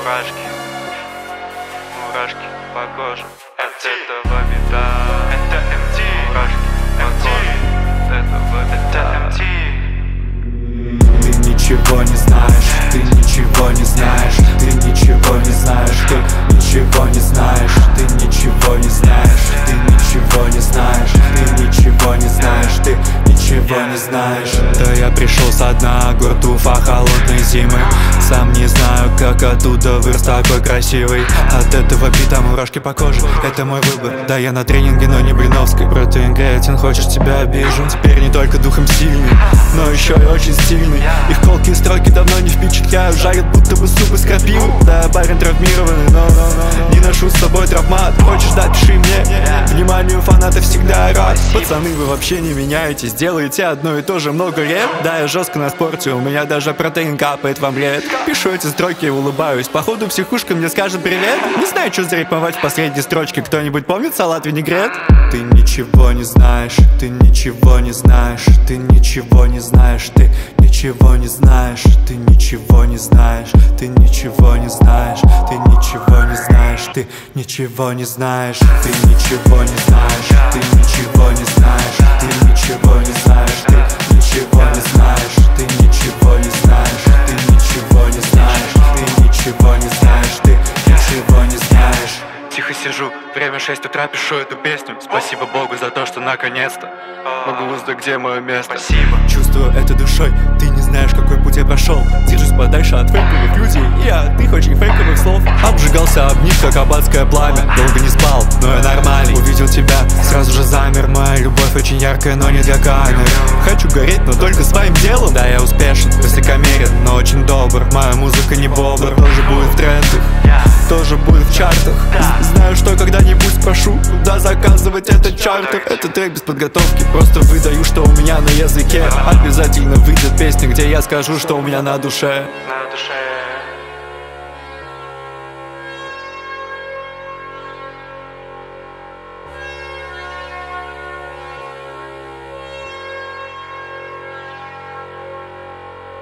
Мурашки по коже от этого беда. Это MT. Мурашки по коже от этого беда. Ты ничего не знаешь, ты ничего не знаешь, ты ничего не знаешь, ты ничего не знаешь, ты ничего не знаешь, ты ничего не знаешь, ты ничего не знаешь, ты ничего не знаешь. Да я пришел со дна гор Уфа холодной зимы. Сам не знаю, как оттуда вырос такой красивый. От этого бита мурашки по коже, это мой выбор. Да, я на тренинге, но не Блиновской. Протеин креатин, хочешь, тебя обижу. Теперь не только духом сильный, но еще и очень стильный. Их колкие строки давно не впечатляют. Жарят, будто бы суп из крапивы. Да, парень травмированный, но не ношу с собой травмат. Хочешь, да, пиши мне. Вниманию фаната всегда рад. Пацаны, вы вообще не меняетесь, делаете одно и то же много лет. Да, я жестко на спорте, у меня даже протеин капает во бред. Пишу эти строки и улыбаюсь. Походу психушка мне скажет привет. Не знаю, что зарифмовать в последней строчке. Кто-нибудь помнит салат винегрет? Ты ничего не знаешь, ты ничего не знаешь, ты ничего не знаешь, ты ничего не знаешь, ты ничего не знаешь, ты ничего не знаешь, ты ничего не знаешь, ты ничего не знаешь, ты ничего не знаешь, ты ничего не знаешь, ты ничего не знаешь, ты ничего не знаешь, ты ничего не знаешь, ты ничего не знаешь, ты ничего не знаешь, ты ничего не знаешь. Тихо сижу, время 6 утра, пишу эту песню. Спасибо Богу за то, что наконец-то могу узнать, где мое место. Спасибо. Чувствую это душой, ты не знаешь, какой путь я прошел. Держусь подальше от фейковых людей и от их очень фейковых слов. Обжигался об них, как об адское пламя. Долго не спал, но я нормальный. Увидел тебя, сразу же замер. Моя любовь очень яркая, но не для камеры. Хочу гореть, но только своим делом. Да, я успешен, высокомерен, но очень добр. Моя музыка не бобр, тоже будет в трендах, тоже будет в чартах. Знаю, что когда-нибудь спрошу, куда заказывать этот чартер. Это трек без подготовки, просто выдаю, что у меня на языке. Обязательно выйдет песня, где я скажу, что у меня на душе.